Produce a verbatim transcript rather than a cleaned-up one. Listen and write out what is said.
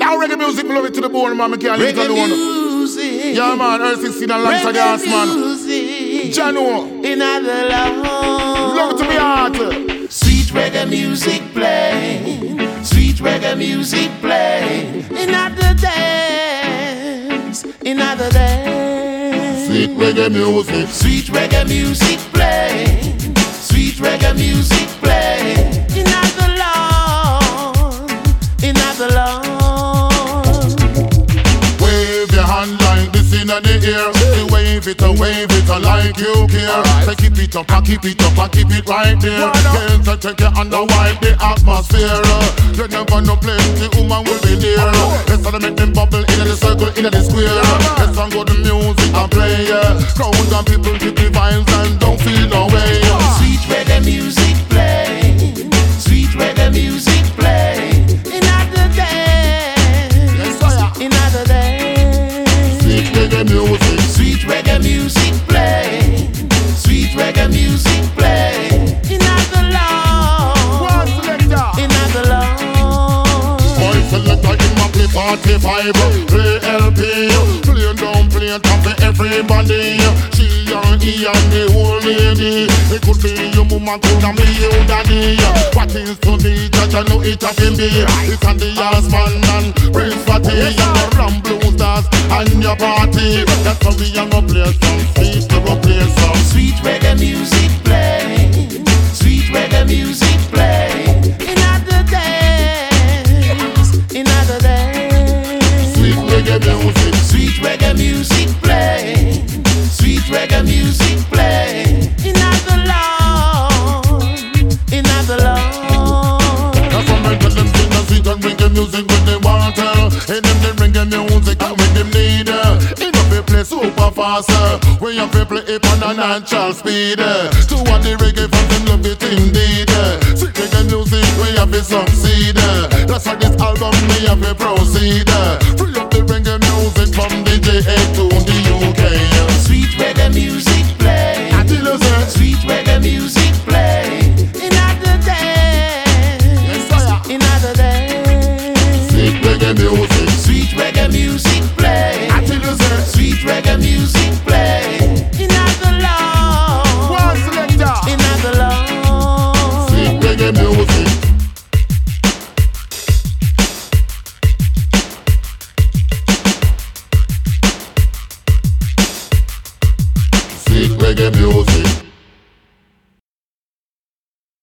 Now reggae music, love it to the bone, man. I can't leave it alone. Music. Yeah, man. Earth sixteen alongside the ass, man. Jano. In other love. Love it to me heart. Sweet reggae music play. Sweet reggae music play. In other days. In other days. Sweet reggae music. Sweet reggae music play. Sweet reggae music play. In other love. In other love. Wave your hand like this in the air. You wave it and wave it like you care. Right. So keep it up and keep it up and keep it right there. Can't to take your hand and wipe the atmosphere. You never know plenty woman will be there. Let's start to make them bubble in the circle, in the square. Let's start go the music and play. Crowds and people keep the vibes and don't feel no way. Sweet reggae music play. Sweet reggae music play. In other days. Yes, sir. In other days. Sweet reggae music. Sweet reggae music play. Sweet reggae music play. In other love. In other love. Boy selector in my play forty-five. Play L P. Play down, play top for everybody. She and he and the old lady. It could be your mama, could be your daddy. What is to be, judge I know it has been be. It's on the ass man and Prince Fatty. And the Ram Blue Stars and your party. That's how we are gonna play some sweet, we gonna play some sweet reggae music play. Sweet reggae music play. In other days. In other days. sweet reggae music. Sweet reggae music play. Sweet reggae music play. In other love. In other love. That's why I tell them sing the sweet and reggae music with the water. And them the reggae music and with them need. Enough to play super fast. We have to play it on a natural speed. To what the reggae fans them love it indeed. Sweet reggae music we have to succeed. That's why this album we have to proceed. Free up the reggae music from D J A to